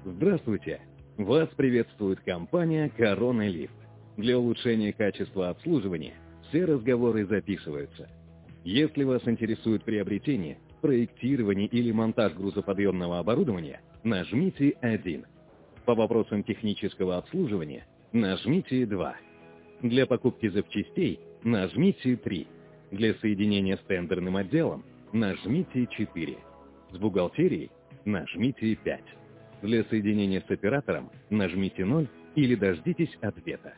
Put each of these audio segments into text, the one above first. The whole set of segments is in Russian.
Здравствуйте! Вас приветствует компания «Корона Лифт». Для улучшения качества обслуживания все разговоры записываются. Если вас интересует приобретение, проектирование или монтаж грузоподъемного оборудования, нажмите 1. По вопросам технического обслуживания нажмите 2. Для покупки запчастей нажмите 3. Для соединения с тендерным отделом нажмите 4. С бухгалтерией нажмите 5. Для соединения с оператором нажмите 0 или дождитесь ответа.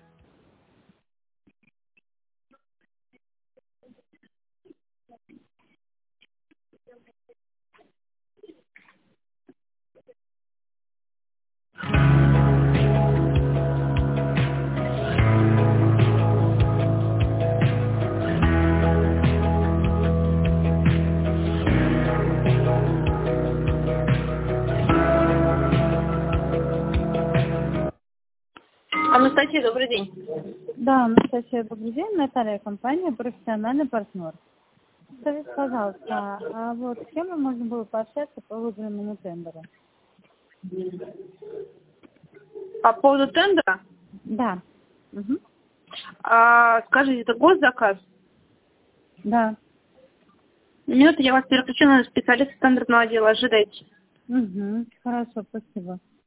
Анастасия, добрый день. Да, Анастасия, добрый день. Наталья, компания «Профессиональный партнер». Скажите, пожалуйста, а вот с кем можно было пообщаться по выигранному тендеру? По поводу тендера? Да. Угу. Скажите, это госзаказ? Да. Минуту, я вас переключу на специалиста тендерного отдела. Ожидайте. Угу. Хорошо, спасибо.